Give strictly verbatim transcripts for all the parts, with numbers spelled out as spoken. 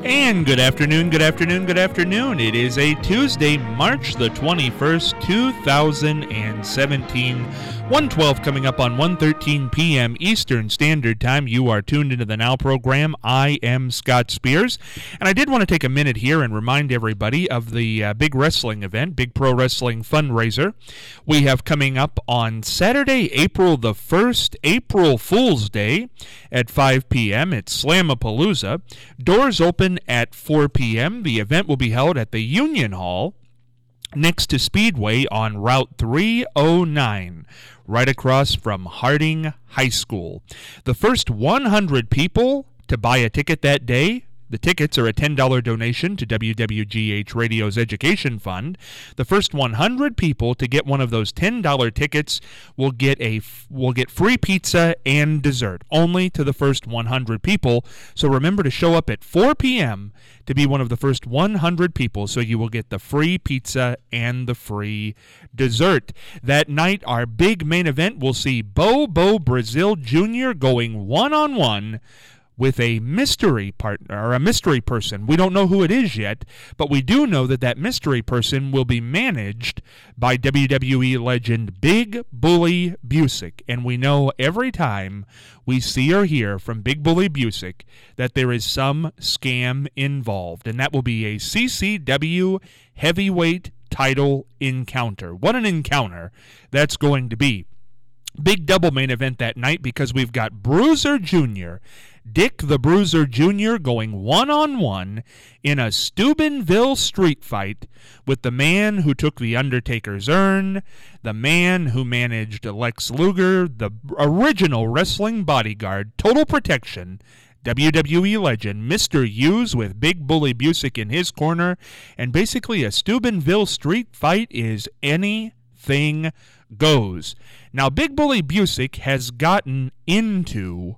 And good afternoon, good afternoon, good afternoon. It is a Tuesday, March the twenty-first, two thousand seventeen. one twelve coming up on one thirteen p.m. Eastern Standard Time. You are tuned into the Now program. I am Scott Spears. And I did want to take a minute here and remind everybody of the uh, big wrestling event, big pro wrestling fundraiser we have coming up on Saturday, April the first, April Fool's Day at five p.m. It's Slamapalooza. Doors open at four p.m. The event will be held at the Union Hall next to Speedway on Route three oh nine, right across from Harding High School. The first one hundred people to buy a ticket that day, the tickets are a ten dollars donation to W W G H Radio's Education Fund. The first one hundred people to get one of those ten dollars tickets will get a will get free pizza and dessert. Only to the first one hundred people. So remember to show up at four p.m. to be one of the first one hundred people, so you will get the free pizza and the free dessert. That night, our big main event will see Bobo Brazil Junior going one-on-one with a mystery partner, or a mystery person. We don't know who it is yet, but we do know that that mystery person will be managed by W W E legend Big Bully Busick. And we know every time we see or hear from Big Bully Busick that there is some scam involved, and that will be a C C W heavyweight title encounter. What an encounter that's going to be. Big double main event that night because we've got Bruiser Junior, Dick the Bruiser Junior going one-on-one in a Steubenville street fight with the man who took The Undertaker's urn, the man who managed Lex Luger, the original wrestling bodyguard, Total Protection, W W E legend Mister Hughes with Big Bully Busick in his corner, and basically a Steubenville street fight is anything goes. Now, Big Bully Busick has gotten into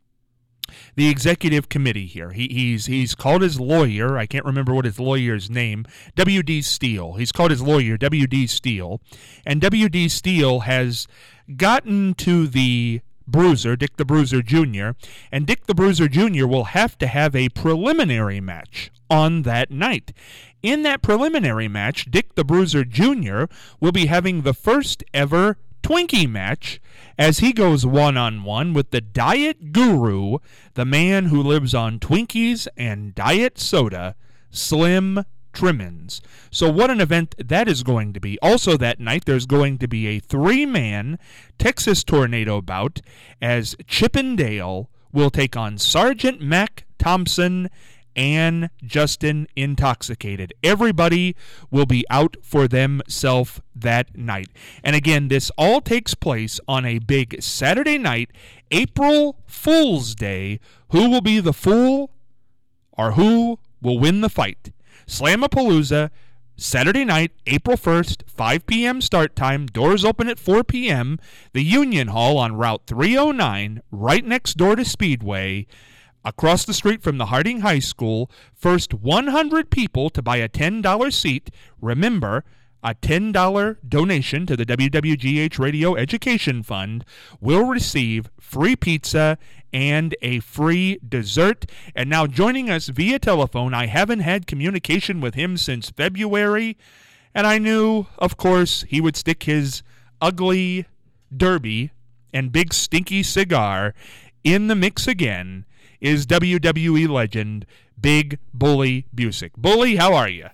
the executive committee here. He, he's he's called his lawyer. I can't remember what his lawyer's name. W D. Steele. He's called his lawyer W D. Steele, and W D. Steele has gotten to the Bruiser, Dick the Bruiser Junior, and Dick the Bruiser Junior will have to have a preliminary match on that night. In that preliminary match, Dick the Bruiser Junior will be having the first ever Twinkie match as he goes one-on-one with the Diet Guru, the man who lives on Twinkies and Diet Soda, Slim Trimmins. So what an event that is going to be. Also that night, there's going to be a three-man Texas Tornado bout as Chippendale will take on Sergeant Mac Thompson and Justin Intoxicated. Everybody will be out for themselves that night. And again, this all takes place on a big Saturday night, April Fool's Day. Who will be the fool or who will win the fight? Slamapalooza, Saturday night, April first, five p.m. start time. Doors open at four p.m. The Union Hall on Route three oh nine, right next door to Speedway, across the street from the Harding High School. First one hundred people to buy a ten dollars seat. Remember, a ten dollars donation to the W W G H Radio Education Fund will receive free pizza and a free dessert. And now joining us via telephone, I haven't had communication with him since February, and I knew, of course, he would stick his ugly derby and big stinky cigar in the mix again, is W W E legend Big Bully Busick. Bully, how are you?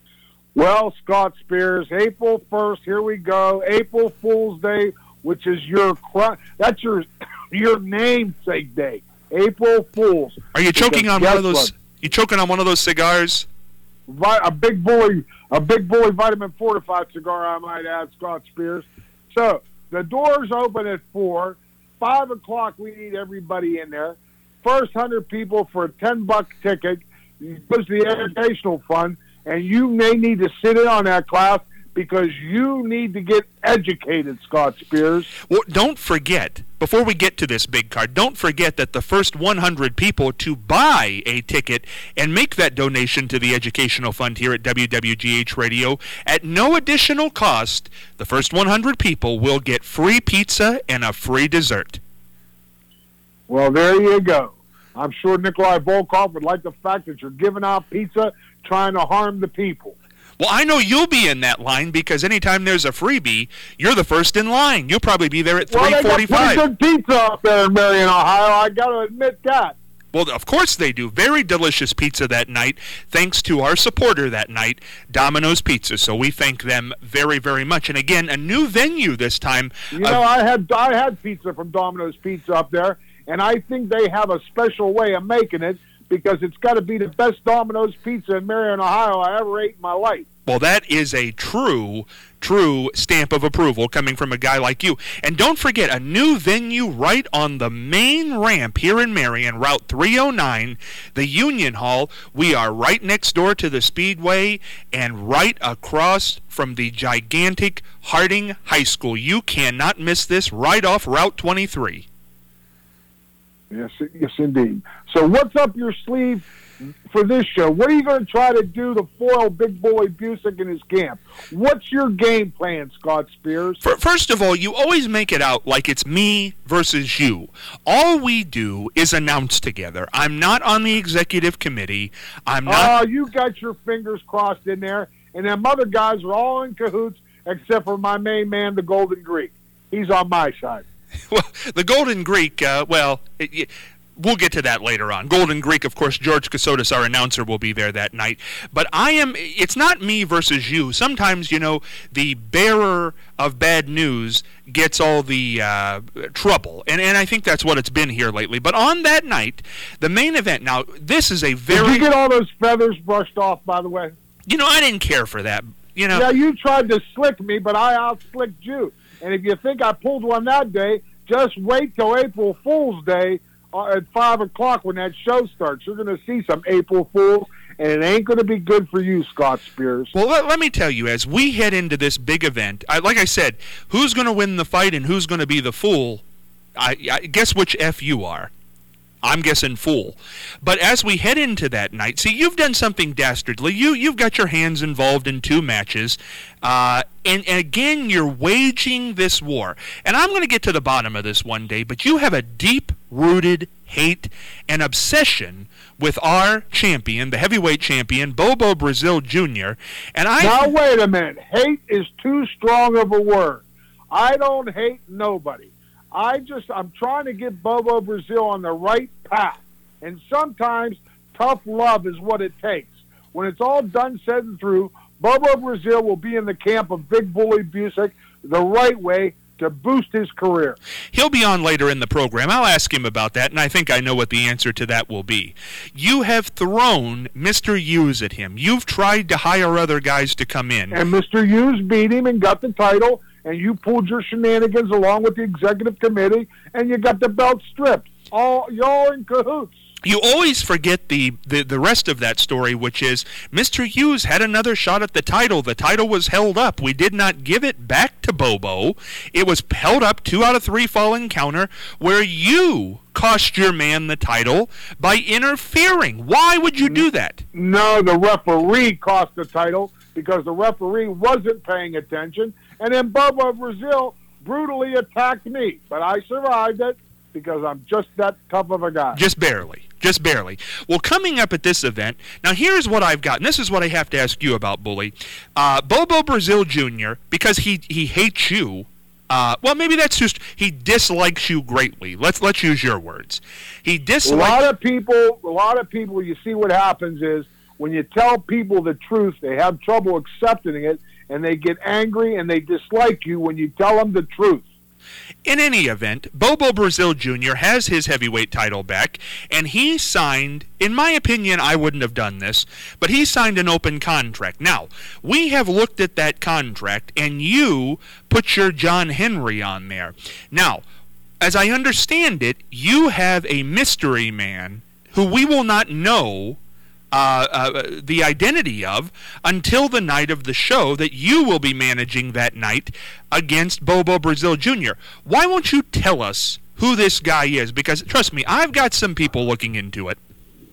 Well, Scott Spears, April first, here we go. April Fool's Day, which is your that's your your namesake day. April Fools. Are you choking on one of those? You choking on one of those cigars? A big bully, a big bully vitamin fortified cigar, I might add, Scott Spears. So the doors open at four. Five o'clock, we need everybody in there. First hundred people for a ten buck ticket goes to the educational fund. And you may need to sit in on that class because you need to get educated, Scott Spears. Well, don't forget, before we get to this big card, don't forget that the first one hundred people to buy a ticket and make that donation to the Educational Fund here at W W G H Radio at no additional cost, the first one hundred people will get free pizza and a free dessert. Well, there you go. I'm sure Nikolai Volkov would like the fact that you're giving out pizza, trying to harm the people. Well, I know you'll be in that line because anytime there's a freebie, you're the first in line. You'll probably be there at well, three forty-five. Well, they got pretty good pizza up there in Marion, Ohio. I got to admit that. Well, of course they do. Very delicious pizza that night, thanks to our supporter that night, Domino's Pizza. So we thank them very, very much. And again, a new venue this time. You know, I had I had pizza from Domino's Pizza up there, and I think they have a special way of making it because it's got to be the best Domino's Pizza in Marion, Ohio I ever ate in my life. Well, that is a true, true stamp of approval coming from a guy like you. And don't forget, a new venue right on the main ramp here in Marion, Route three oh nine, the Union Hall. We are right next door to the Speedway and right across from the gigantic Harding High School. You cannot miss this, right off Route twenty-three. Yes, yes, indeed. So what's up your sleeve for this show? What are you going to try to do to foil Big Bully Busick in his camp? What's your game plan, Scott Spears? First of all, you always make it out like it's me versus you. All we do is announce together. I'm not on the executive committee. I'm not. Oh, you got your fingers crossed in there, and them other guys are all in cahoots except for my main man, the Golden Greek. He's on my side. Well, the Golden Greek, uh, well, it, it, we'll get to that later on. Golden Greek, of course, George Casotis, our announcer, will be there that night. But I am, it's not me versus you. Sometimes, you know, the bearer of bad news gets all the uh, trouble. And, and I think that's what it's been here lately. But on that night, the main event, now, this is a very... Did you get all those feathers brushed off, by the way? You know, I didn't care for that. You know, yeah, you tried to slick me, but I out-slicked you. And if you think I pulled one that day, just wait till April Fool's Day uh, at five o'clock when that show starts. You're going to see some April Fools, and it ain't going to be good for you, Scott Spears. Well, let, let me tell you, as we head into this big event, I, like I said, who's going to win the fight and who's going to be the fool? I, I guess which F you are. I'm guessing fool. But as we head into that night, see, you've done something dastardly. You, you've got your hands involved in two matches, uh, and, and again, you're waging this war. And I'm going to get to the bottom of this one day, but you have a deep-rooted hate and obsession with our champion, the heavyweight champion, Bobo Brazil Junior And I Now, wait a minute. Hate is too strong of a word. I don't hate nobody. I just, I'm trying to get Bobo Brazil on the right path. And sometimes tough love is what it takes. When it's all done, said, and through, Bobo Brazil will be in the camp of Big Bully Busick the right way to boost his career. He'll be on later in the program. I'll ask him about that, and I think I know what the answer to that will be. You have thrown Mister Hughes at him. You've tried to hire other guys to come in. And Mister Hughes beat him and got the title, and you pulled your shenanigans along with the executive committee, and you got the belt stripped. All y'all in cahoots. You always forget the, the, the rest of that story, which is Mister Hughes had another shot at the title. The title was held up. We did not give it back to Bobo. It was held up two out of three falling counter, where you cost your man the title by interfering. Why would you do that? No, the referee cost the title because the referee wasn't paying attention, and then Bobo Brazil brutally attacked me. But I survived it because I'm just that tough of a guy. Just barely. Just barely. Well, coming up at this event, now here's what I've got, and this is what I have to ask you about, Bully. Uh, Bobo Brazil Junior, because he, he hates you, uh, well, maybe that's just, he dislikes you greatly. Let's let's use your words. He dislikes... A lot of people, a lot of people, you see what happens is, when you tell people the truth, they have trouble accepting it, and they get angry, and they dislike you when you tell them the truth. In any event, Bobo Brazil Junior has his heavyweight title back, and he signed, in my opinion, I wouldn't have done this, but he signed an open contract. Now, we have looked at that contract, and you put your John Henry on there. Now, as I understand it, you have a mystery man who we will not know Uh, uh, the identity of until the night of the show that you will be managing that night against Bobo Brazil Junior Why won't you tell us who this guy is? Because, trust me, I've got some people looking into it.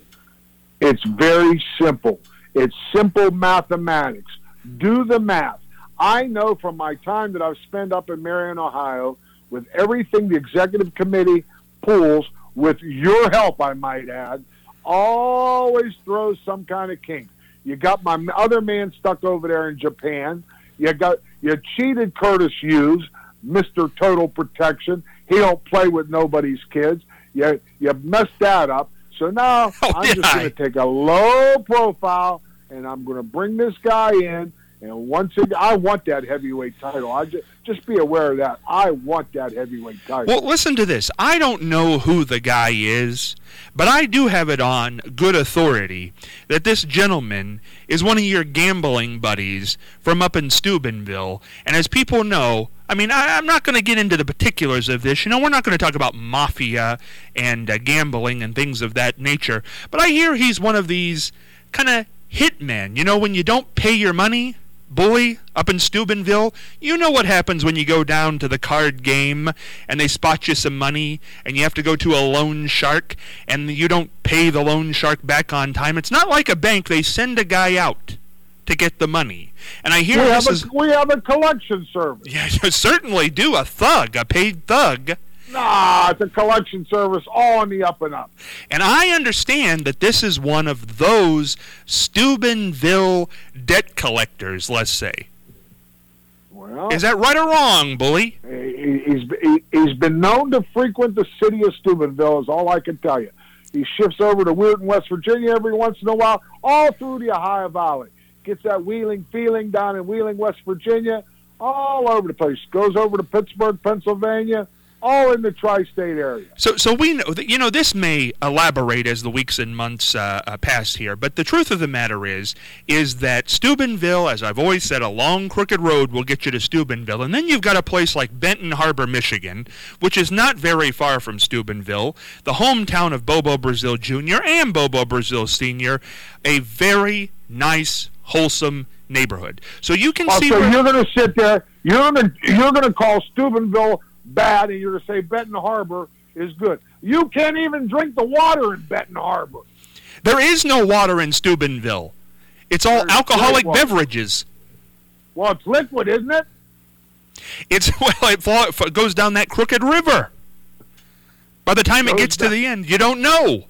It's very simple. It's simple mathematics. Do the math. I know from my time that I've spent up in Marion, Ohio, with everything the executive committee pulls, with your help, I might add, always throws some kind of kink. You got my other man stuck over there in Japan. You got you cheated Curtis Hughes, Mister Total Protection. He don't play with nobody's kids. You you messed that up. So now oh, I'm yeah. just going to take a low profile, and I'm going to bring this guy in. And once again, I want that heavyweight title. I just, just be aware of that. I want that heavyweight title. Well, listen to this. I don't know who the guy is, but I do have it on good authority that this gentleman is one of your gambling buddies from up in Steubenville. And as people know, I mean, I, I'm not going to get into the particulars of this. You know, we're not going to talk about mafia and uh, gambling and things of that nature. But I hear he's one of these kind of hitmen. You know, when you don't pay your money, bully, up in Steubenville, you know what happens when you go down to the card game and they spot you some money and you have to go to a loan shark and you don't pay the loan shark back on time. It's not like a bank. They send a guy out to get the money. And I hear we this have a, is... We have a collection service. Yeah, you certainly do. A thug, a paid thug. Nah, it's a collection service all on the up and up. And I understand that this is one of those Steubenville debt collectors, let's say. Well, is that right or wrong, bully? He, he's, he, he's been known to frequent the city of Steubenville, is all I can tell you. He shifts over to Weirton, West Virginia every once in a while, all through the Ohio Valley. Gets that Wheeling feeling down in Wheeling, West Virginia, all over the place. Goes over to Pittsburgh, Pennsylvania, all in the tri-state area. So so we know that, you know, this may elaborate as the weeks and months uh, uh, pass here, but the truth of the matter is, is that Steubenville, as I've always said, a long, crooked road will get you to Steubenville, and then you've got a place like Benton Harbor, Michigan, which is not very far from Steubenville, the hometown of Bobo Brazil Junior and Bobo Brazil Senior, a very nice, wholesome neighborhood. So you can oh, see so where... you're going to sit there, you're going to you're going to call Steubenville bad, and you're going to say Benton Harbor is good. You can't even drink the water in Benton Harbor. There is no water in Steubenville. It's all There's alcoholic beverages. Well, it's liquid, isn't it? It's well, it, fall, it goes down that crooked river. By the time it gets to the end, you don't know.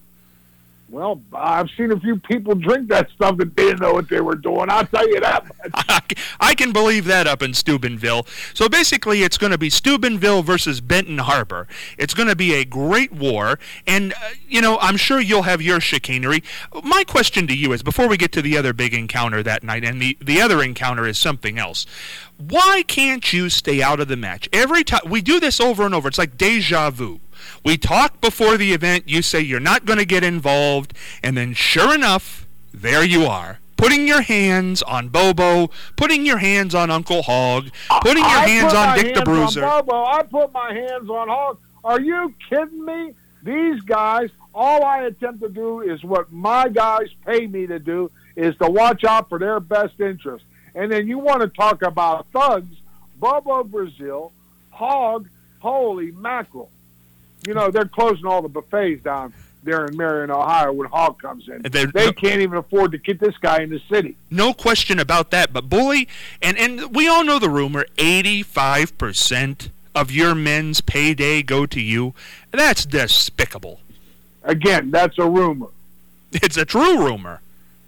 Well, I've seen a few people drink that stuff that didn't know what they were doing. I'll tell you that much. I can believe that up in Steubenville. So basically, it's going to be Steubenville versus Benton Harbor. It's going to be a great war, and, uh, you know, I'm sure you'll have your chicanery. My question to you is, before we get to the other big encounter that night, and the, the other encounter is something else, why can't you stay out of the match? Every time we do this over and over, it's like deja vu. We talk before the event, you say you're not going to get involved, and then sure enough, there you are, putting your hands on Bobo, putting your hands on Uncle Hog, putting your I hands on Dick the Bruiser. On Bobo. I put my hands on Hog. Are you kidding me? These guys, all I attempt to do is what my guys pay me to do, is to watch out for their best interest. And then you want to talk about thugs, Bobo Brazil, Hog, holy mackerel. You know, they're closing all the buffets down there in Marion, Ohio when Hog comes in. They no, can't even afford to get this guy in the city. No question about that. But, Bully, and, and we all know the rumor, eighty-five percent of your men's payday go to you. That's despicable. Again, that's a rumor. It's a true rumor.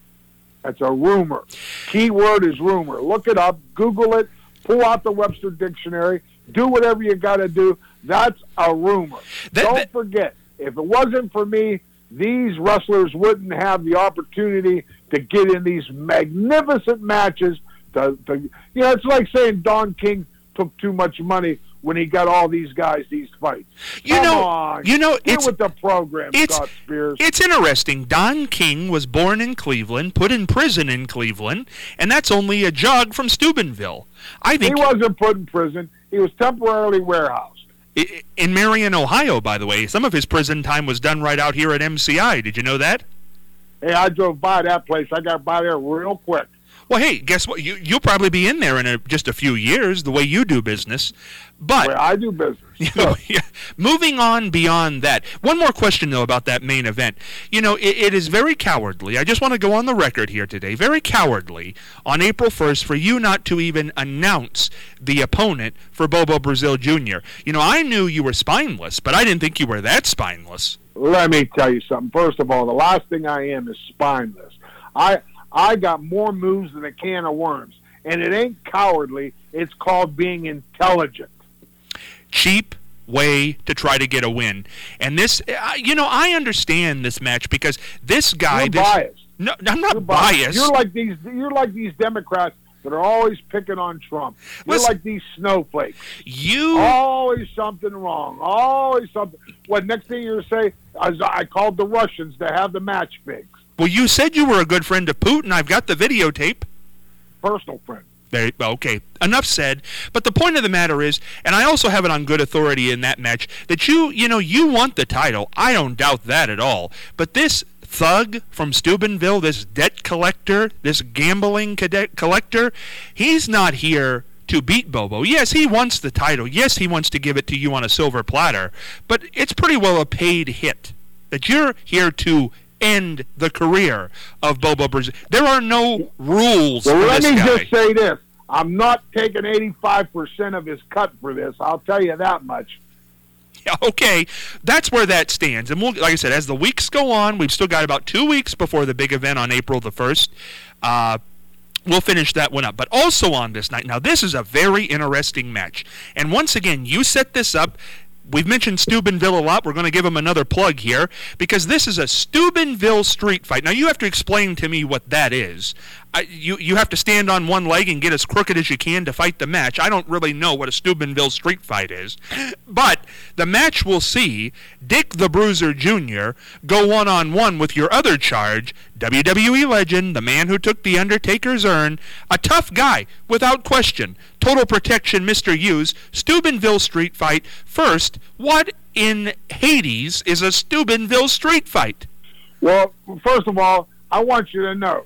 That's a rumor. Key word is rumor. Look it up. Google it. Pull out the Webster Dictionary. Do whatever you got to do. That's a rumor. That, Don't that, forget, if it wasn't for me, these wrestlers wouldn't have the opportunity to get in these magnificent matches. To, to, you know, it's like saying Don King took too much money when he got all these guys these fights. You Come know, on. You know, Get it's, with the program, it's, Scott Spears. It's interesting. Don King was born in Cleveland, put in prison in Cleveland, and that's only a jog from Steubenville. I think he wasn't put in prison. He was temporarily warehoused. In Marion, Ohio, by the way. Some of his prison time was done right out here at M C I. Did you know that? Hey, I drove by that place. I got by there real quick. Well, hey, guess what? You, you'll probably be in there in a, just a few years, the way you do business. But Well, I do business. you know, yeah, moving on beyond that, one more question, though, about that main event. You know, it, it is very cowardly. I just want to go on the record here today. Very cowardly on April first for you not to even announce the opponent for Bobo Brazil Junior You know, I knew you were spineless, but I didn't think you were that spineless. Let me tell you something. First of all, the last thing I am is spineless. I I got more moves than a can of worms. And it ain't cowardly. It's called being intelligent. Cheap way to try to get a win. And this, uh, you know, I understand this match because this guy... You're this, biased. No, I'm not You're biased. biased. You're like these. You're like these Democrats that are always picking on Trump. You're Listen, like these snowflakes. You... Always something wrong. Always something. What, next thing you're going to say, I, I called the Russians to have the match fixed. Well, you said you were a good friend of Putin. I've got the videotape. Personal friend. There, okay, enough said. But the point of the matter is, and I also have it on good authority in that match, that you, you know, you want the title. I don't doubt that at all. But this thug from Steubenville, this debt collector, this gambling cadet collector, he's not here to beat Bobo. Yes, he wants the title. Yes, he wants to give it to you on a silver platter. But it's pretty well a paid hit. That you're here to end the career of Bobo Brazil. There are no rules Well, for let this me guy. just say this. I'm not taking eighty-five percent of his cut for this. I'll tell you that much. Yeah, okay, that's where that stands. And we'll, like I said, as the weeks go on, we've still got about two weeks before the big event on April the first. Uh, we'll finish that one up. But also on this night, now this is a very interesting match. And once again, you set this up. We've mentioned Steubenville a lot. We're going to give them another plug here because this is a Steubenville street fight. Now, you have to explain to me what that is. I, you, you have to stand on one leg and get as crooked as you can to fight the match. I don't really know what a Steubenville street fight is. But the match will see Dick the Bruiser Junior go one-on-one with your other charge, W W E legend, the man who took The Undertaker's urn, a tough guy, without question. Total Protection, Mister Hughes, Steubenville street fight. First, what in Hades is a Steubenville street fight? Well, first of all, I want you to know,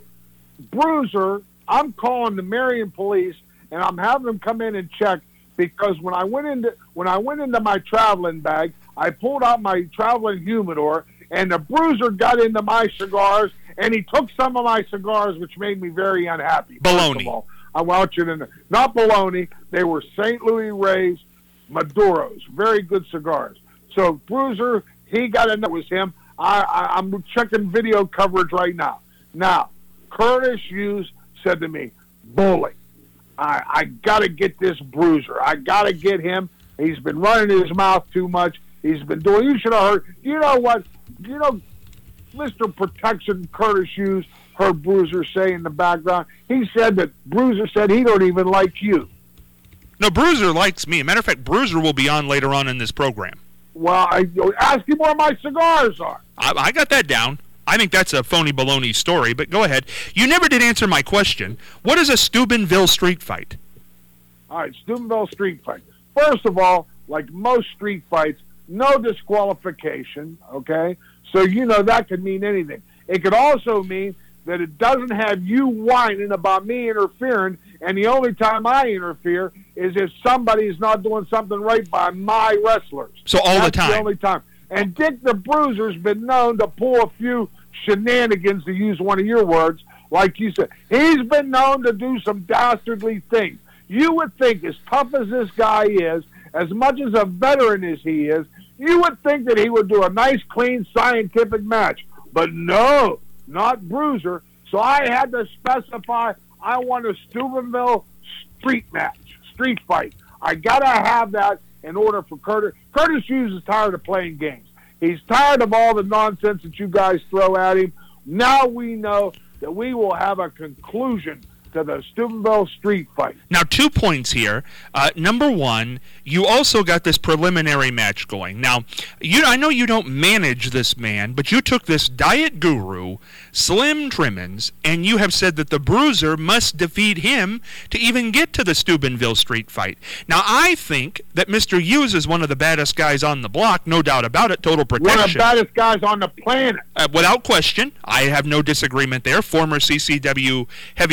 Bruiser, I'm calling the Marion police, and I'm having them come in and check because when I went into when I went into my traveling bag, I pulled out my traveling humidor, and the Bruiser got into my cigars, and he took some of my cigars, which made me very unhappy. Baloney. I want you to know, not baloney. They were Saint Louis Reyes Maduros, very good cigars. So Bruiser, he got in. That was him. I, I, I'm checking video coverage right now. Now, Curtis Hughes said to me, "Bully, I, I got to get this Bruiser. I got to get him. He's been running his mouth too much. He's been doing. You should have heard. You know what? You know, Mister Protection Curtis Hughes heard Bruiser say in the background. He said that Bruiser said he don't even like you. No, Bruiser likes me. Matter of fact, Bruiser will be on later on in this program. Well, I ask him where my cigars are. I, I got that down. I think that's a phony baloney story, but go ahead. You never did answer my question. What is a Steubenville street fight? All right, Steubenville street fight. First of all, like most street fights, no disqualification, okay? So, you know, that could mean anything. It could also mean that it doesn't have you whining about me interfering, and the only time I interfere is if somebody's not doing something right by my wrestlers. So all That's the time. the only time. And Dick the Bruiser's been known to pull a few shenanigans, to use one of your words, like you said. He's been known to do some dastardly things. You would think, as tough as this guy is, as much as a veteran as he is, you would think that he would do a nice, clean, scientific match. But no, not Bruiser. So I had to specify I want a Steubenville street match, street fight. I got to have that in order for Curtis. Curtis Hughes is tired of playing games. He's tired of all the nonsense that you guys throw at him. Now we know that we will have a conclusion to the Steubenville street fight. Now, two points here. Uh, number one, you also got this preliminary match going. Now, you I know you don't manage this man, but you took this diet guru, Slim Trimmins, and you have said that the Bruiser must defeat him to even get to the Steubenville street fight. Now, I think that Mister Hughes is one of the baddest guys on the block, no doubt about it, total protection. One of the baddest guys on the planet. Uh, without question. I have no disagreement there. Former C C W heavyweight champion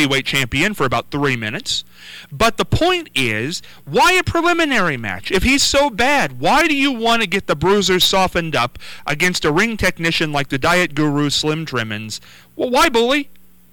champion for about three minutes. But the point is, why a preliminary match? If he's so bad, why do you want to get the bruisers softened up against a ring technician like the Diet Guru Slim Trimmins? Well, why, Bully?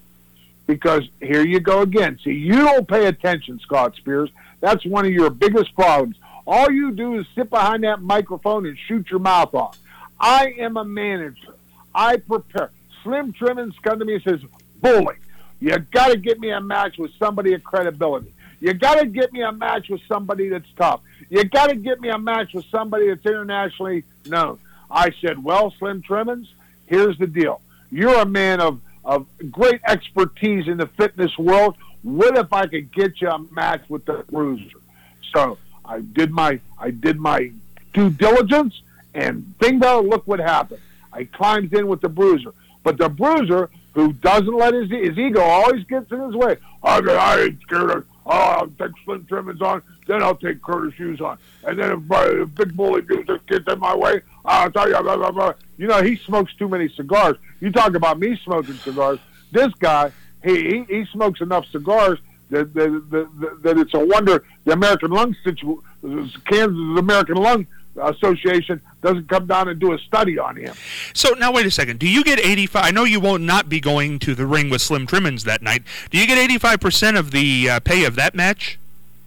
Because here you go again. See, you don't pay attention, Scott Spears. That's one of your biggest problems. All you do is sit behind that microphone and shoot your mouth off. I am a manager. I prepare. Slim Trimmins come to me and says, Bully, you got to get me a match with somebody of credibility. You got to get me a match with somebody that's tough. You got to get me a match with somebody that's internationally known. I said, well, Slim Trimmins, here's the deal. You're a man of, of great expertise in the fitness world. What if I could get you a match with the Bruiser? So I did my I did my due diligence, and bingo, look what happened. I climbed in with the Bruiser. But the Bruiser, who doesn't let his, his ego always gets in his way. I, I ain't scared of, oh, I'll take Slim Trimmins on, then I'll take Curtis Hughes on. And then if, uh, if Big Bully just gets in my way, I'll tell you, blah, blah, blah. You know, he smokes too many cigars. You talk about me smoking cigars. This guy, he, he, he smokes enough cigars that, that, that, that it's a wonder the American Lung Situ- Kansas American Lung Association doesn't come down and do a study on him. So now wait a second. Do you get eighty-five? I know you won't not be going to the ring with Slim Trimmins that night. Do you get eighty-five percent of the uh, pay of that match?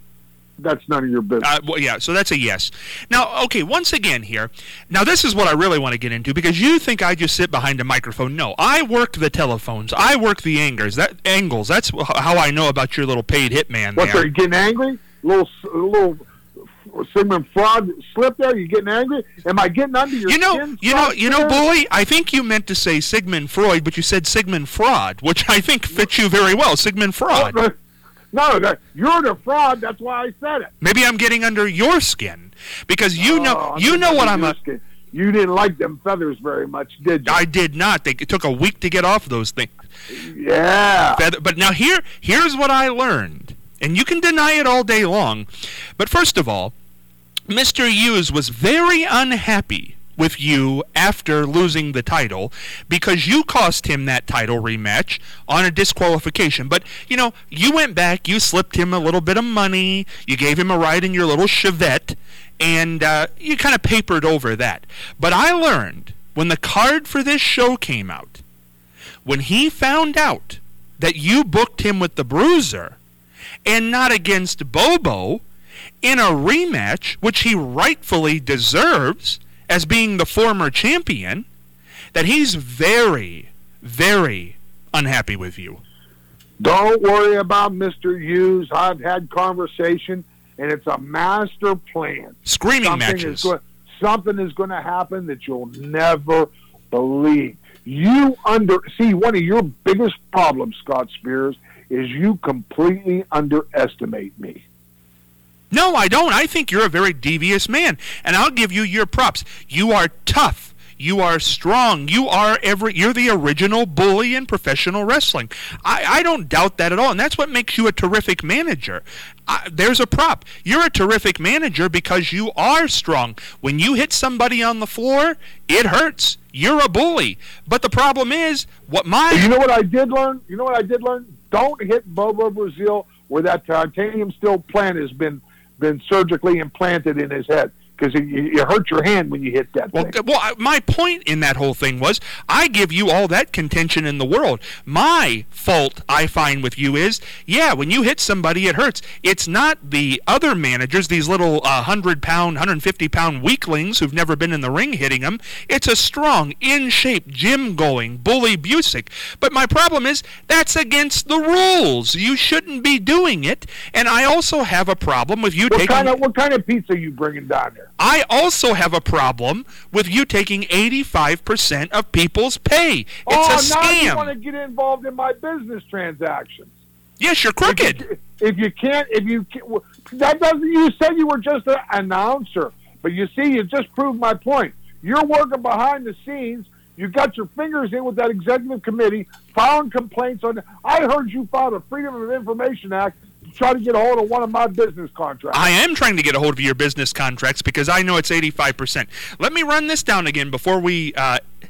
That's none of your business. Uh, well, yeah, so that's a yes. Now, okay, once again here. Now, this is what I really want to get into, because you think I just sit behind a microphone. No, I work the telephones. I work the angles. That angles. That's how I know about your little paid hitman. What, are you getting angry? A little, a little Sigmund Fraud slip there? You getting angry? Am I getting under your you know, skin? You know, you know, Bully, I think you meant to say Sigmund Freud, but you said Sigmund Fraud, which I think fits you very well. Sigmund Fraud. Oh, no, that, you're the fraud. That's why I said it. Maybe I'm getting under your skin, because you know, oh, you know what I'm a. Skin. You didn't like them feathers very much, did you? I did not. They, it took a week to get off those things. Yeah. Feather, but now here, here's what I learned, and you can deny it all day long, but first of all, Mister Hughes was very unhappy with you after losing the title, because you cost him that title rematch on a disqualification. But, you know, you went back, you slipped him a little bit of money, you gave him a ride in your little Chevette, and uh, you kind of papered over that. But I learned, when the card for this show came out, when he found out that you booked him with the Bruiser and not against Bobo in a rematch, which he rightfully deserves as being the former champion, that he's very, very unhappy with you. Don't worry about Mister Hughes. I've had conversation, and it's a master plan. Screaming something matches. Is go- something is going to happen that you'll never believe. You under see one of your biggest problems, Scott Spears, is you completely underestimate me. No, I don't. I think you're a very devious man, and I'll give you your props. You are tough. You are strong. You are every. You're the original bully in professional wrestling. I, I don't doubt that at all, and that's what makes you a terrific manager. I, there's a prop. You're a terrific manager because you are strong. When you hit somebody on the floor, it hurts. You're a bully. But the problem is, what my... You know what I did learn? You know what I did learn? Don't hit Bobo Brazil where that titanium steel plant has been been surgically implanted in his head, because it, it hurt your hand when you hit that well, thing. Well, my point in that whole thing was, I give you all that contention in the world. My fault, I find, with you is, yeah, when you hit somebody, it hurts. It's not the other managers, these little uh, one hundred pound, one hundred fifty pound weaklings who've never been in the ring hitting them. It's a strong, in-shape, gym-going Bully Busick. But my problem is, that's against the rules. You shouldn't be doing it. And I also have a problem with you what taking... Kind of, what kind of pizza are you bringing down there? I also have a problem with you taking eighty-five percent of people's pay. It's oh, a scam. now you want to get involved in my business transactions. Yes, you're crooked. If you, if you can't, if you can't, that doesn't. You said you were just an announcer, but you see, you just proved my point. You're working behind the scenes. You got your fingers in with that executive committee, filing complaints on. I heard you filed a Freedom of Information Act to try to get a hold of one of my business contracts. I am trying to get a hold of your business contracts because I know it's eighty-five percent. Let me run this down again before we uh,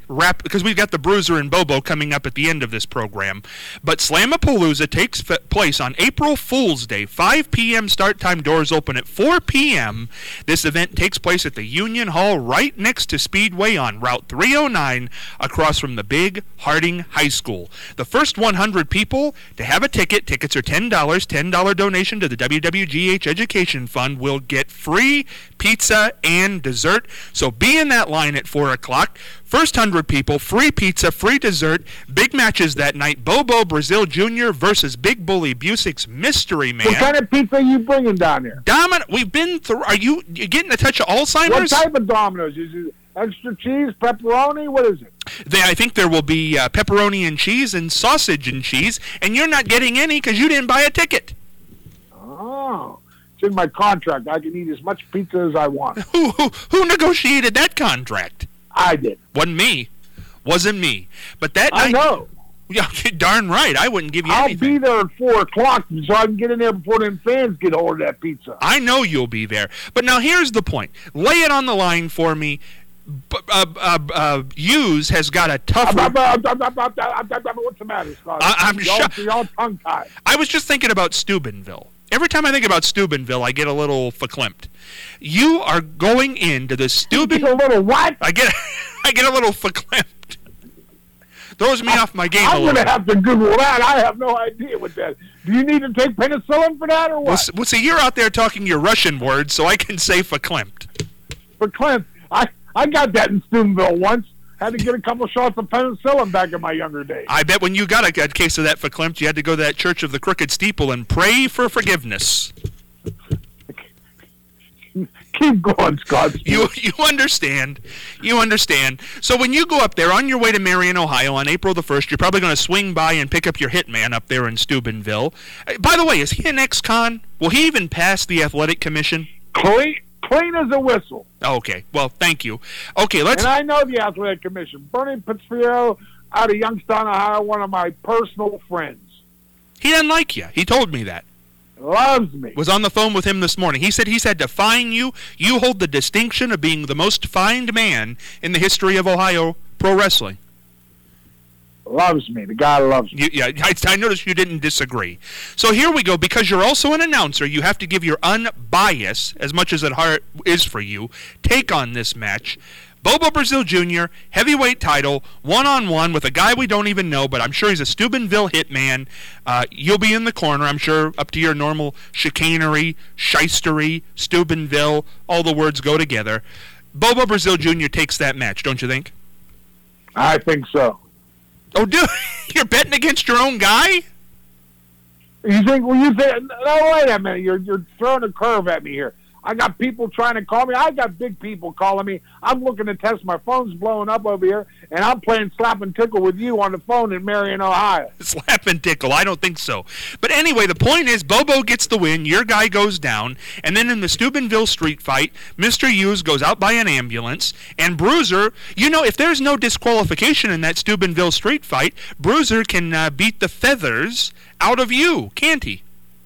wrap, because we've got the Bruiser and Bobo coming up at the end of this program. But Slamapalooza takes f- place on April Fool's Day, five p.m. start time, doors open at four p.m. This event takes place at the Union Hall right next to Speedway on Route three oh nine across from the big Harding High School. The first one hundred people to have a ticket, tickets are ten dollars, ten dollars donation to the W W G H Education Fund, will get free pizza and dessert. So be in that line at four o'clock. First one hundred people, free pizza, free dessert. Big matches that night. Bobo Brazil Junior versus Big Bully Busick's Mystery Man. What kind of pizza are you bringing down here? Domino, we've been through. Are you, you getting a touch of Alzheimer's? What type of Domino's? Is it extra cheese, pepperoni? What is it? They, I think there will be uh, pepperoni and cheese and sausage and cheese, and you're not getting any because you didn't buy a ticket. Oh. It's in my contract. I can eat as much pizza as I want. Who, who, who negotiated that contract? I did. Wasn't me. Wasn't me. But that I night, know. Yeah, darn right. I wouldn't give you I'll anything. be there at four o'clock so I can get in there before them fans get hold of that pizza. I know you'll be there. But now here's the point. Lay it on the line for me. B- uh, uh, uh, Hughes has got a tough... What's the matter, Scott? I- I'm y'all, shocked. y'all tongue-tied. I was just thinking about Steubenville. Every time I think about Steubenville, I get a little verklempt. You are going into the Steuben... A little what? I get, I get a little verklempt. Throws me off my game I'm a little. going to have to Google that. I have no idea what that. Do you need to take penicillin for that or what? Well, s- well, see, you're out there talking your Russian words, so I can say verklempt. For Clint, I, I got that in Steubenville once. Had to get a couple shots of penicillin back in my younger days. I bet when you got a, a case of that verklempt, you had to go to that Church of the Crooked Steeple and pray for forgiveness. Keep going, Scott. You you understand. You understand. So when you go up there on your way to Marion, Ohio on April the first, you're probably going to swing by and pick up your hitman up there in Steubenville. Uh, By the way, is he an ex-con? Will he even pass the athletic commission? Clean, clean as a whistle. Oh, okay. Well, thank you. Okay, let's... And I know the athletic commission. Bernie Pizzio out of Youngstown, Ohio, one of my personal friends. He doesn't like you. He told me that. Loves me. Was on the phone with him this morning. He said he's had to fine you. You hold the distinction of being the most fined man in the history of Ohio pro wrestling. Loves me. The guy loves me. You, yeah, I, I noticed you didn't disagree. So here we go. Because you're also an announcer, you have to give your unbiased, as much as it hard is for you, take on this match. Bobo Brazil Junior, heavyweight title, one-on-one with a guy we don't even know, but I'm sure he's a Steubenville hitman. Uh, you'll be in the corner, I'm sure, up to your normal chicanery, shystery, Steubenville, all the words go together. Bobo Brazil Junior takes that match, don't you think? I think so. Oh, dude, you're betting against your own guy? You think, well, you think, no, wait a minute. You're, you're throwing a curve at me here. I got people trying to call me. I got big people calling me. I'm looking to test. My phone's blowing up over here, and I'm playing slap and tickle with you on the phone in Marion, Ohio. Slap and tickle. I don't think so. But anyway, the point is Bobo gets the win. Your guy goes down. And then in the Steubenville street fight, Mister Hughes goes out by an ambulance. And Bruiser, you know, if there's no disqualification in that Steubenville street fight, Bruiser can uh, beat the feathers out of you, can't he?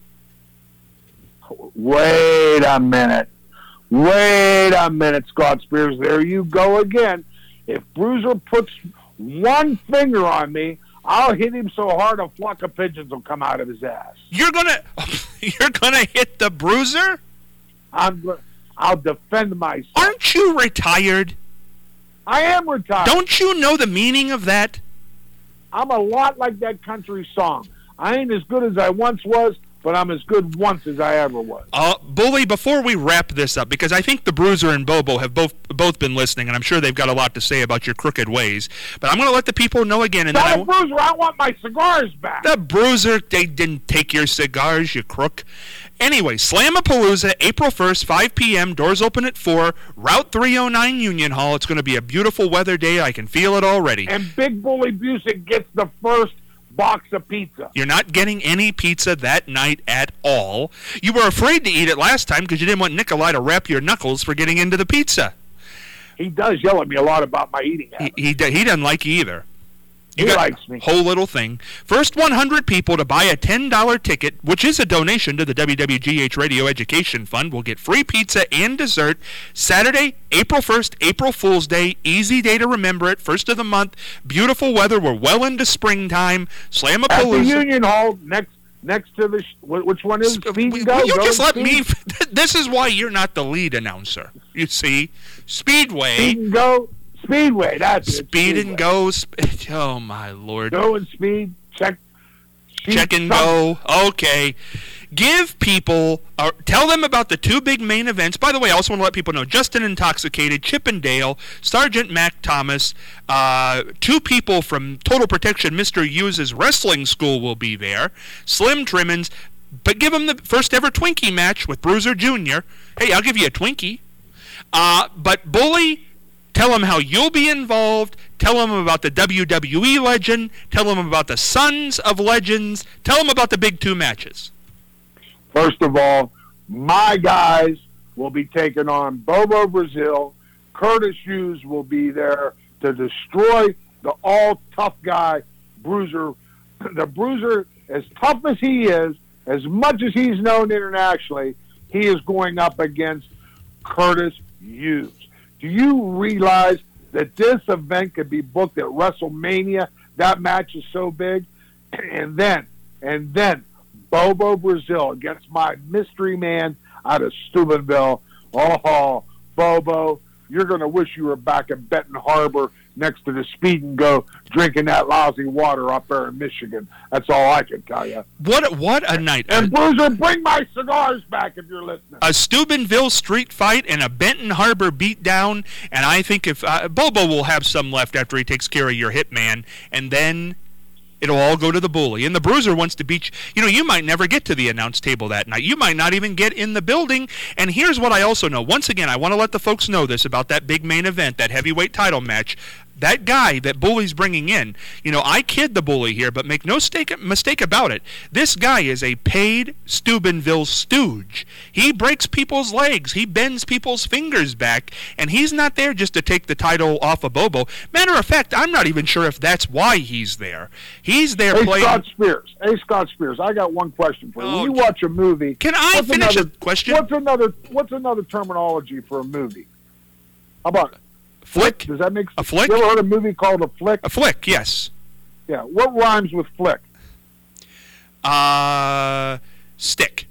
Wait a minute. Wait a minute, Scott Spears. There you go again. If Bruiser puts one finger on me, I'll hit him so hard a flock of pigeons will come out of his ass. You're gonna, you're gonna hit the Bruiser? I'm. I'll defend myself. Aren't you retired? I am retired. Don't you know the meaning of that? I'm a lot like that country song. I ain't as good as I once was, but I'm as good once as I ever was. Uh, Bully, before we wrap this up, because I think the Bruiser and Bobo have both both been listening, and I'm sure they've got a lot to say about your crooked ways, but I'm going to let the people know again. And Tell then the Bruiser I want my cigars back. The Bruiser, they didn't take your cigars, you crook. Anyway, Slamapalooza, April first, five p.m., doors open at four, Route three oh nine Union Hall. It's going to be a beautiful weather day. I can feel it already. And Big Bully Busick gets the first box of pizza. You're not getting any pizza that night at all. You were afraid to eat it last time because you didn't want Nikolai to wrap your knuckles for getting into the pizza. He does yell at me a lot about my eating habits. He, he, he doesn't like you either. You he got likes me. Whole little thing. First one hundred people to buy a ten dollar ticket, which is a donation to the W W G H Radio Education Fund, will get free pizza and dessert. Saturday, April first, April Fool's Day. Easy day to remember it. First of the month. Beautiful weather. We're well into springtime. Slamapalooza. At the Union Hall, next next to the... Sh- which one is it? Speed and Go? Will you Go just let speed? me... This is why you're not the lead announcer. You see? Speedway. Speed and Go. Speedway, that's it. Speed Speedway. and Go. Sp- oh, my Lord. Go and speed. Check. Check and go. Okay. Give people, uh, tell them about the two big main events. By the way, I also want to let people know, Justin Intoxicated, Chip and Dale, Sergeant Mac Thomas, uh, two people from Total Protection, Mister Hughes' wrestling school will be there, Slim Trimmins, but give them the first ever Twinkie match with Bruiser Junior Hey, I'll give you a Twinkie. Uh, but Bully, tell them how you'll be involved. Tell them about the W W E legend. Tell them about the Sons of Legends. Tell them about the big two matches. First of all, my guys will be taking on Bobo Brazil. Curtis Hughes will be there to destroy the all-tough guy, Bruiser. The Bruiser, as tough as he is, as much as he's known internationally, he is going up against Curtis Hughes. Do you realize that this event could be booked at WrestleMania? That match is so big. And then, and then, Bobo Brazil against my mystery man out of Steubenville. Oh, Bobo, you're going to wish you were back in Benton Harbor next to the Speed and Go drinking that lousy water up there in Michigan. That's all I can tell you. What what a night. And Bruiser, bring my cigars back if you're listening. A Steubenville street fight and a Benton Harbor beatdown, and I think if uh, Bobo will have some left after he takes care of your hitman, and then it'll all go to the Bully. And the Bruiser wants to beat you. You know, you might never get to the announce table that night. You might not even get in the building. And here's what I also know. Once again, I want to let the folks know this about that big main event, that heavyweight title match. That guy that Bully's bringing in, you know, I kid the Bully here, but make no mistake, mistake about it. This guy is a paid Steubenville stooge. He breaks people's legs. He bends people's fingers back, and he's not there just to take the title off of Bobo. Matter of fact, I'm not even sure if that's why he's there. He's there hey, playing... Scott Spears. Hey, Scott Spears, I got one question for you. Oh, when you watch a movie... Can I finish another, a question? What's another, what's another terminology for a movie? How about it? Flick? Does that make sense? A flick? You ever heard of a movie called a flick? A flick, yes. Yeah. What rhymes with flick? Uh, stick.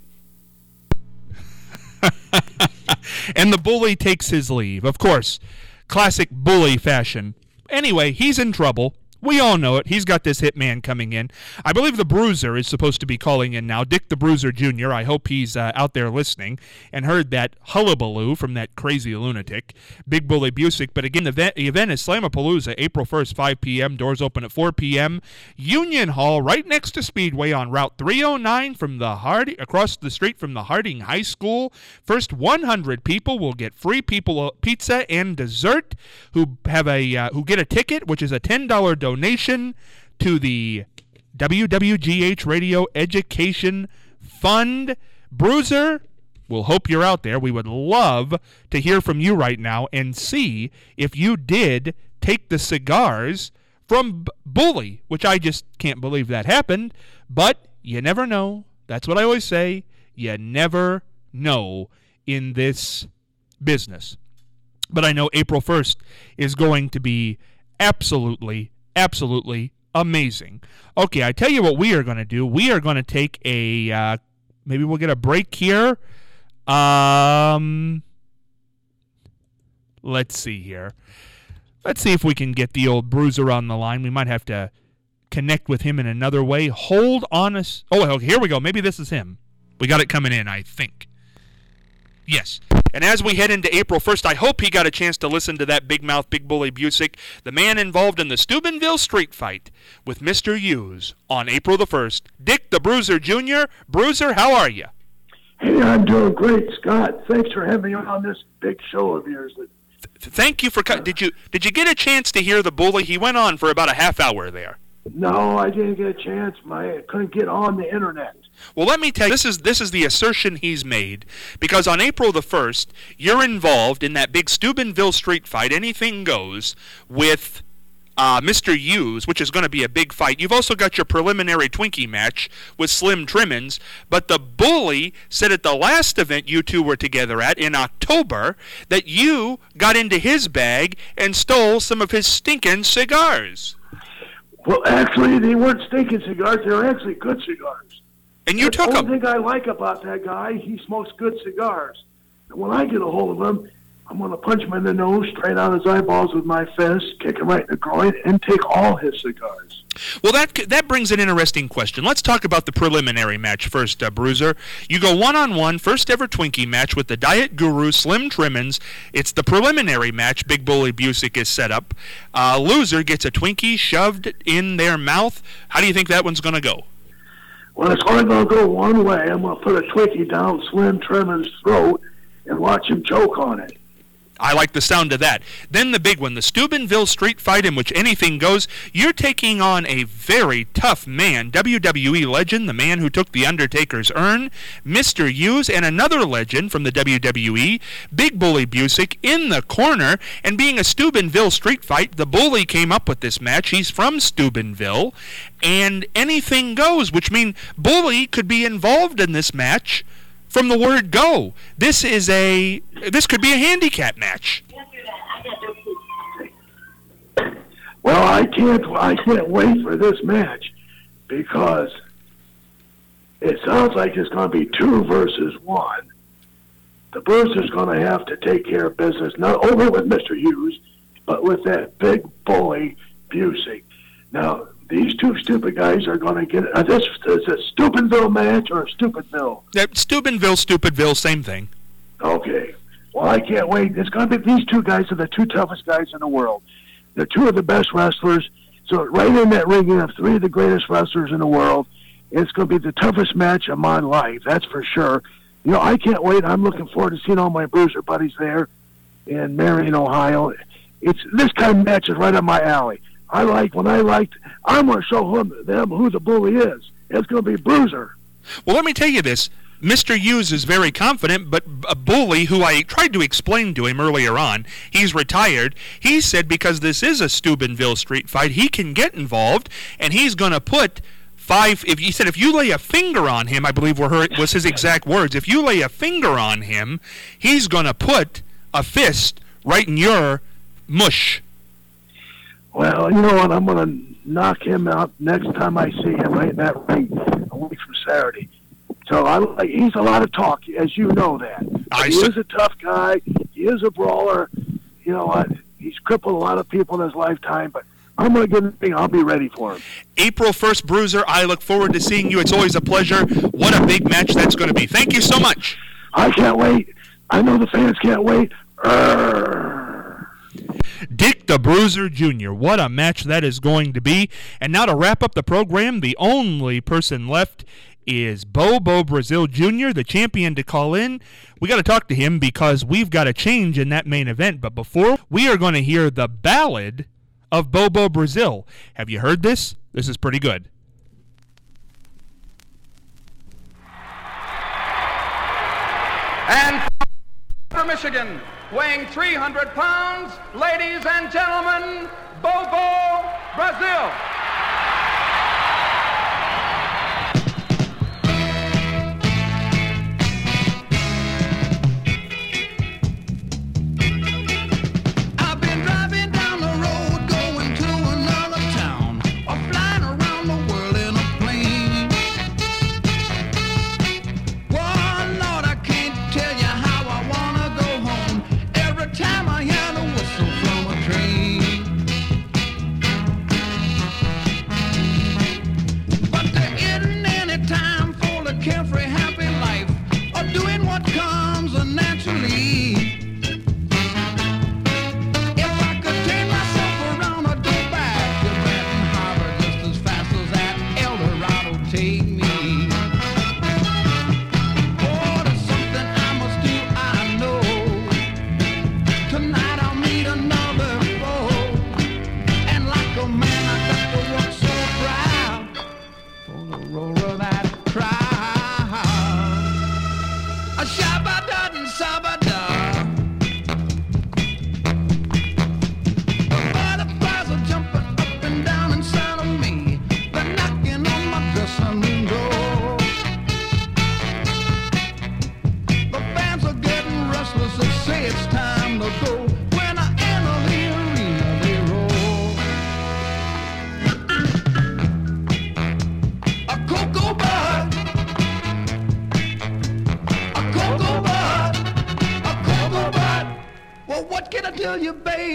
And the Bully takes his leave. Of course, classic Bully fashion. Anyway, he's in trouble. We all know it. He's got this hitman coming in. I believe the Bruiser is supposed to be calling in now. Dick the Bruiser Junior I hope he's uh, out there listening and heard that hullabaloo from that crazy lunatic, Big Bully Busick. But again, the event, the event is Slamapalooza, April first, five p.m. Doors open at four p.m. Union Hall, right next to Speedway on Route three oh nine from the Harding, across the street from the Harding High School. First one hundred people will get free people pizza and dessert who have a uh, who get a ticket, which is a ten dollar donation. Donation to the W W G H Radio Education Fund. Bruiser, we'll hope you're out there. We would love to hear from you right now and see if you did take the cigars from B- Bully, which I just can't believe that happened, but you never know. That's what I always say. You never know in this business. But I know April first is going to be absolutely Absolutely amazing. Okay, I tell you what we are going to do. We are going to take a, uh, maybe we'll get a break here. Um, let's see here. Let's see if we can get the old Bruiser on the line. We might have to connect with him in another way. Hold on a... Oh, okay, here we go. Maybe this is him. We got it coming in, I think. Yes. And as we head into April first, I hope he got a chance to listen to that big mouth, Big Bully Busick, the man involved in the Steubenville street fight with Mister Hughes on April the first. Dick the Bruiser Junior Bruiser, how are you? Hey, I'm doing great, Scott. Thanks for having me on this big show of yours. Th- thank you for co- did you did you get a chance to hear the Bully? He went on for about a half hour there. No, I didn't get a chance. My I couldn't get on the internet. Well, let me tell you, this is this is the assertion he's made, because on April the first, you're involved in that big Steubenville street fight, anything goes, with uh, Mister Hughes, which is going to be a big fight. You've also got your preliminary Twinkie match with Slim Trimmins. But the Bully said at the last event you two were together at in October that you got into his bag and stole some of his stinking cigars. Well, actually, they weren't stinking cigars. They were actually good cigars. And you That's took the them. only thing I like about that guy, he smokes good cigars. And when I get a hold of him, I'm going to punch him in the nose, straight out his eyeballs with my fist, kick him right in the groin, and take all his cigars. Well, that that brings an interesting question. Let's talk about the preliminary match first, uh, Bruiser. You go one-on-one, first ever Twinkie match with the Diet Guru, Slim Trimmins. It's the preliminary match. Big Bully Busick is set up. Uh, loser gets a Twinkie shoved in their mouth. How do you think that one's going to go? Well, it's only going to go one way. I'm going to put a Twinkie down Slim Trimmins' throat and watch him choke on it. I like the sound of that. Then the big one, the Steubenville street fight in which anything goes. You're taking on a very tough man, W W E legend, the man who took The Undertaker's urn, Mister Hughes, and another legend from the W W E, Big Bully Busick, in the corner. And being a Steubenville street fight, the Bully came up with this match. He's from Steubenville. And anything goes, which means Bully could be involved in this match from the word go. This is a this could be a handicap match. Well, I can't I can't wait for this match because it sounds like it's going to be two versus one. The Bruiser's going to have to take care of business, not only with Mister Hughes, but with that Big Bully Busick. Now, these two stupid guys are going to get uh, this is a Steubenville match or a Stupidville? Yeah, Steubenville, Stupidville, same thing. Okay. Well, I can't wait. It's going to be these two guys are the two toughest guys in the world. They're two of the best wrestlers. So right in that ring, you have three of the greatest wrestlers in the world. It's going to be the toughest match of my life, that's for sure. You know, I can't wait. I'm looking forward to seeing all my Bruiser buddies there in Marion, Ohio. It's this kind of match is right up my alley. I like when I liked. I'm going to show them, them who the Bully is. It's going to be Bruiser. Well, let me tell you this. Mister Hughes is very confident, but a Bully, who I tried to explain to him earlier on, he's retired. He said because this is a Steubenville street fight, he can get involved, and he's going to put five. If he said if you lay a finger on him, I believe were her, was his exact words. If you lay a finger on him, he's going to put a fist right in your mush. Well, you know what? I'm going to knock him out next time I see him, right in that ring, a week from Saturday. So I like. He's a lot of talk, as you know that. I he see. is a tough guy. He is a brawler. You know what? He's crippled a lot of people in his lifetime, but I'm going to get him. I'll be ready for him. April first, Bruiser, I look forward to seeing you. It's always a pleasure. What a big match that's going to be. Thank you so much. I can't wait. I know the fans can't wait. Urgh. Dick the Bruiser Junior What a match that is going to be. And now to wrap up the program, the only person left is Bobo Brazil Junior, the champion, to call in. We got to talk to him because we've got a change in that main event. But before, we are going to hear the ballad of Bobo Brazil. Have you heard this? This is pretty good. And from Michigan, weighing three hundred pounds, ladies and gentlemen, Bobo Brazil. I've been driving down the road, going to another town, or flying around the world in a plane. Well, Lord, I can't tell you how I wanna go home every time I hear the whistle from a train.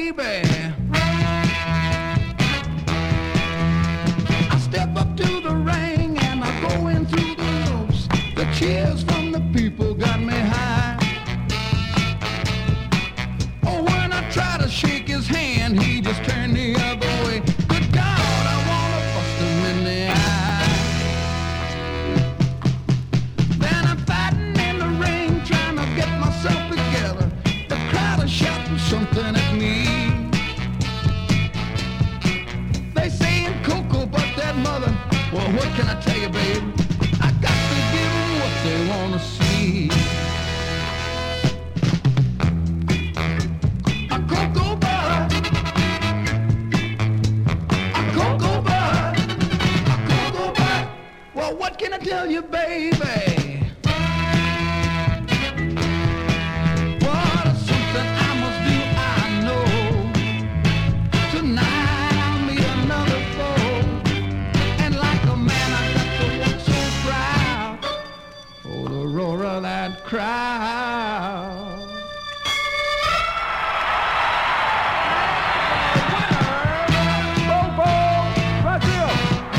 baby. I step up to the ring and I go in through the ropes. The cheers from the people got me high. Oh, when I try to shake his hand, he just turned the other way. Good God, I wanna bust him in the eye. Then I'm fighting in the ring, trying to get myself together. The crowd is shouting something at me. They saying Coco, but that mother, well, what can I tell you, babe? I got to give them what they wanna see. A cocoa bud, a cocoa bud, a cocoa bud. Well, what can I tell you, baby? What is something I must do? I know. Tonight I'll meet another foe, and like a man I got to walk so proud. Oh, the roar of that crowd. Bobo Brazil.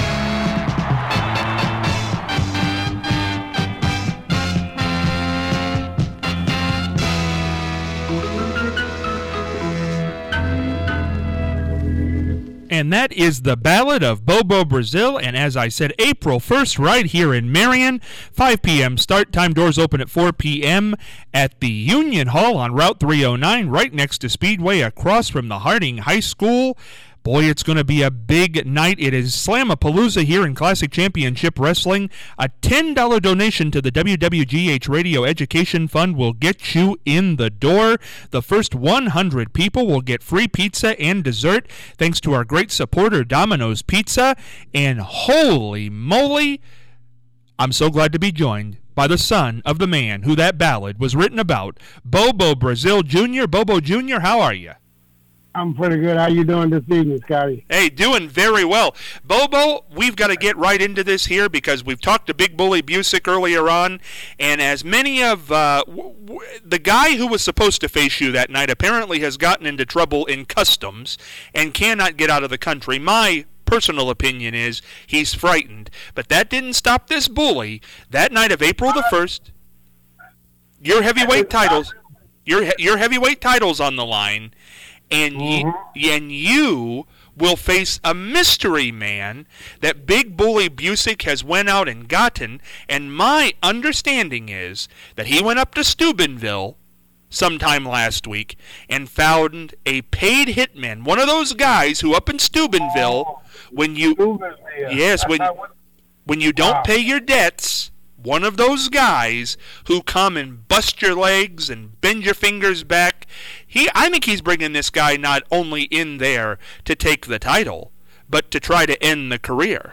And that is the Ballad of Bobo Brazil. And as I said, April first, right here in Marion, five p.m. start time. Doors open at four p.m. at the Union Hall on Route three oh nine, right next to Speedway, across from the Harding High School. Boy, it's going to be a big night. It is Slamapalooza here in Classic Championship Wrestling. A ten dollars donation to the W W G H Radio Education Fund will get you in the door. The first one hundred people will get free pizza and dessert thanks to our great supporter, Domino's Pizza. And holy moly, I'm so glad to be joined by the son of the man who that ballad was written about, Bobo Brazil Junior Bobo Junior, how are you? I'm pretty good. How you doing this evening, Scotty? Hey, doing very well. Bobo, we've got to get right into this here because we've talked to Big Bully Busick earlier on, and as many of uh, w- w- the guy who was supposed to face you that night apparently has gotten into trouble in customs and cannot get out of the country. My personal opinion is he's frightened, but that didn't stop this bully. That night of April the first, your heavyweight titles, your your heavyweight titles on the line. And mm-hmm. you, and you will face a mystery man that Big Bully Busick has went out and gotten. And my understanding is that he went up to Steubenville sometime last week and found a paid hitman, one of those guys who up in Steubenville, oh, when you Steubenville. yes, when when you don't wow. pay your debts. One of those guys who come and bust your legs and bend your fingers back. He, I think he's bringing this guy not only in there to take the title, but to try to end the career.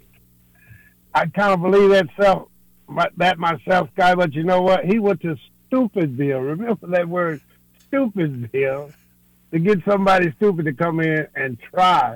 I kind of believe that self, that myself, Scott. But you know what? He went to Stupidville. Remember that word, Stupidville, to get somebody stupid to come in and try,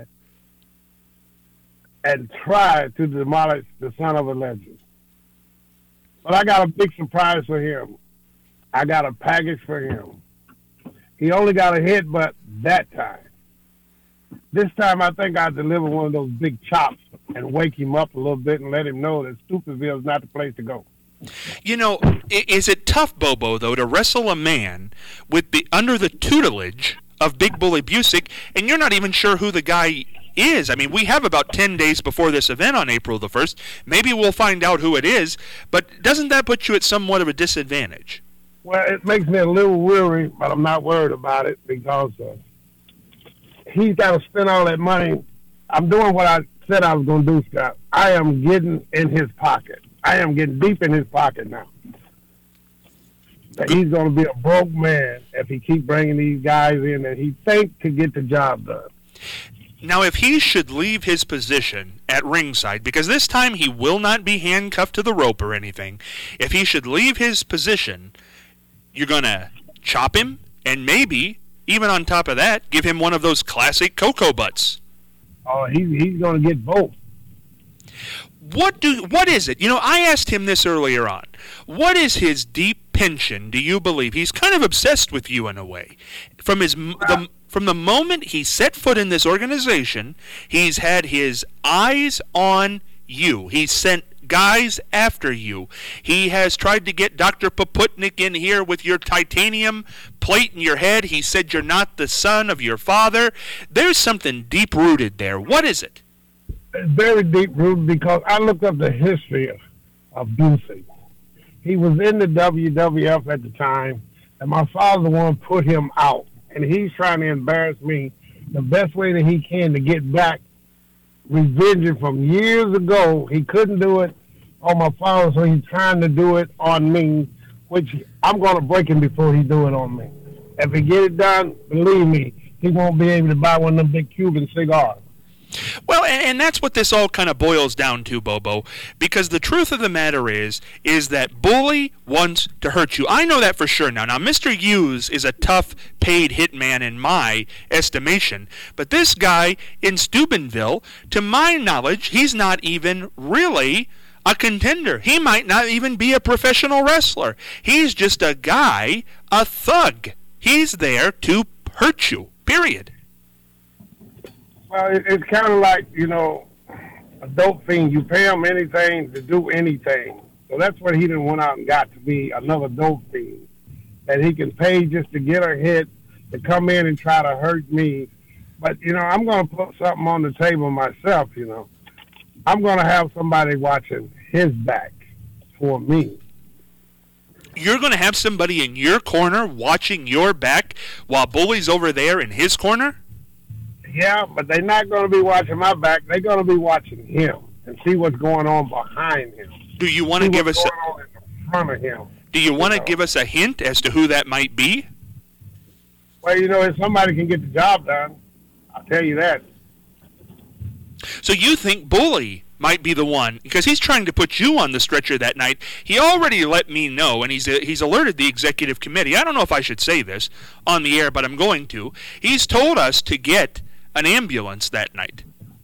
and try to demolish the son of a legend. But I got a big surprise for him. I got a package for him. He only got a hit, but that time. This time I think I'll deliver one of those big chops and wake him up a little bit and let him know that Stupidville is not the place to go. You know, is it tough, Bobo, though, to wrestle a man with the under the tutelage of Big Bully Busick, and you're not even sure who the guy is? I mean, we have about ten days before this event on April the first. Maybe we'll find out who it is, but doesn't that put you at somewhat of a disadvantage? Well, it makes me a little weary, but I'm not worried about it because uh, he's got to spend all that money. I'm doing what I said I was going to do, Scott. I am getting in his pocket. I am getting deep in his pocket now. That he's going to be a broke man if he keep bringing these guys in that he thinks could get the job done. Now, if he should leave his position at ringside, because this time he will not be handcuffed to the rope or anything, if he should leave his position, you're going to chop him and maybe, even on top of that, give him one of those classic cocoa butts. Oh, he, he's going to get both. What do? What is it? You know, I asked him this earlier on. What is his deep penchant, do you believe? He's kind of obsessed with you in a way. From his the, From the moment he set foot in this organization, he's had his eyes on you. He's sent guys after you. He has tried to get Doctor Poputnik in here with your titanium plate in your head. He said you're not the son of your father. There's something deep-rooted there. What is it? It's very deep-rooted because I looked up the history of, of Busey. He was in the W W F at the time, and my father the one put him out. And he's trying to embarrass me the best way that he can to get back revenge from years ago. He couldn't do it on my father, so he's trying to do it on me, which I'm going to break him before he do it on me. If he get it done, believe me, he won't be able to buy one of them big Cuban cigars. Well, and, and that's what this all kind of boils down to, Bobo, because the truth of the matter is, is that Bully wants to hurt you. I know that for sure now. Now, Mister Hughes is a tough, paid hitman in my estimation, but this guy in Steubenville, to my knowledge, he's not even really a contender. He might not even be a professional wrestler. He's just a guy, a thug. He's there to hurt you, period. Well, it, it's kind of like, you know, a dope fiend. You pay him anything to do anything. So that's what he didn't went out and got, to be another dope fiend. That he can pay just to get a hit, to come in and try to hurt me. But, you know, I'm going to put something on the table myself, you know. I'm going to have somebody watching his back for me. You're going to have somebody in your corner watching your back while Bully's over there in his corner? Yeah, but they're not going to be watching my back. They're going to be watching him and see what's going on behind him. Do you want to give us a, in front of him? Do you want to know? give us a hint as to who that might be? Well, you know, if somebody can get the job done, I'll tell you that. So you think Bully might be the one, because he's trying to put you on the stretcher that night. He already let me know, and he's uh, he's alerted the executive committee. I don't know if I should say this on the air, but I'm going to. He's told us to get an ambulance that night.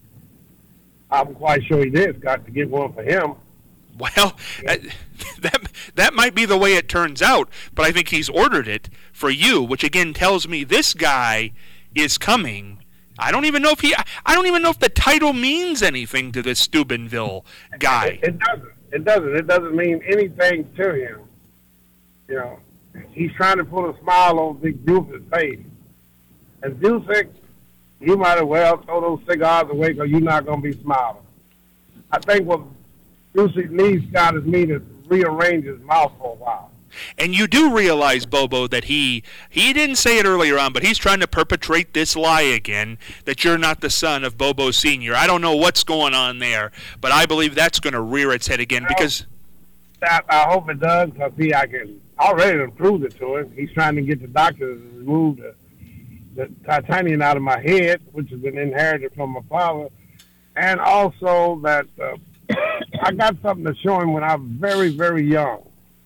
I'm quite sure he did. Got to get one for him. Well, uh, that that might be the way it turns out, but I think he's ordered it for you, which again tells me this guy is coming. I don't even know if he. I don't even know if the title means anything to this Steubenville guy. It, it doesn't. It doesn't. It doesn't mean anything to him. You know, he's trying to put a smile on Big Deuce's face. And Deuce, you might as well throw those cigars away because you're not going to be smiling. I think what Deuce needs, Scott, is me to rearrange his mouth for a while. And you do realize, Bobo, that he he didn't say it earlier on, but he's trying to perpetrate this lie again, that you're not the son of Bobo Senior I don't know what's going on there, but I believe that's going to rear its head again because... I, I hope it does, because, see, I can already prove it to him. He's trying to get the doctor to remove the, the titanium out of my head, which has been inherited from my father, and also that uh, I got something to show him when I was very, very young.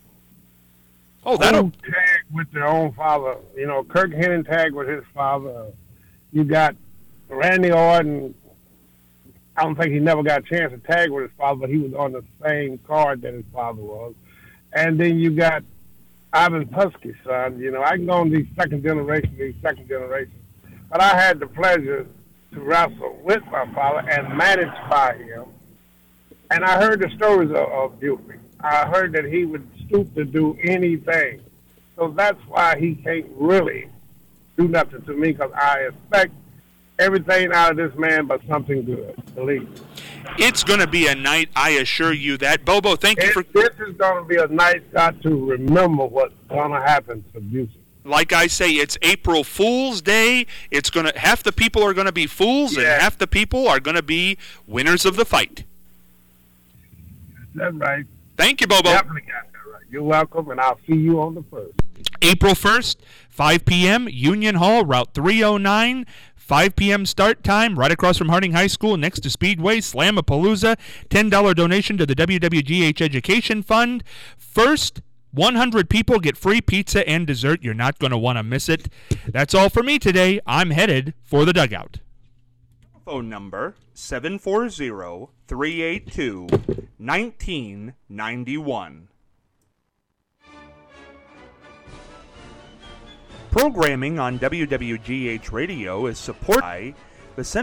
Oh, that'll tag with their own father. You know, Kirk Hennig tagged with his father. You got Randy Orton. I don't think he never got a chance to tag with his father, but he was on the same card that his father was. And then you got Ivan Putski's son. You know, I can go on these second generation, these second generations. But I had the pleasure to wrestle with my father and managed by him. And I heard the stories of, of Buford. I heard that he would stoop to do anything. So that's why he can't really do nothing to me, because I expect everything out of this man but something good, believe me. It's going to be a night, I assure you that. Bobo, thank you it, for... This is going to be a night, got to remember what's going to happen to Busey. Like I say, it's April Fool's Day. It's going to half the people are going to be fools, yeah. and half the people are going to be winners of the fight. That's right. Thank you, Bobo. Definitely got that right. You're welcome, and I'll see you on the first. April first, five p.m., Union Hall, Route three oh nine, five p.m. start time, right across from Harding High School, next to Speedway, Slamapalooza, ten dollars donation to the W W G H Education Fund. First one hundred people get free pizza and dessert. You're not going to want to miss it. That's all for me today. I'm headed for the dugout. Phone number seven four zero, three eight two, one nine nine one. Programming on W W G H Radio is supported by the Center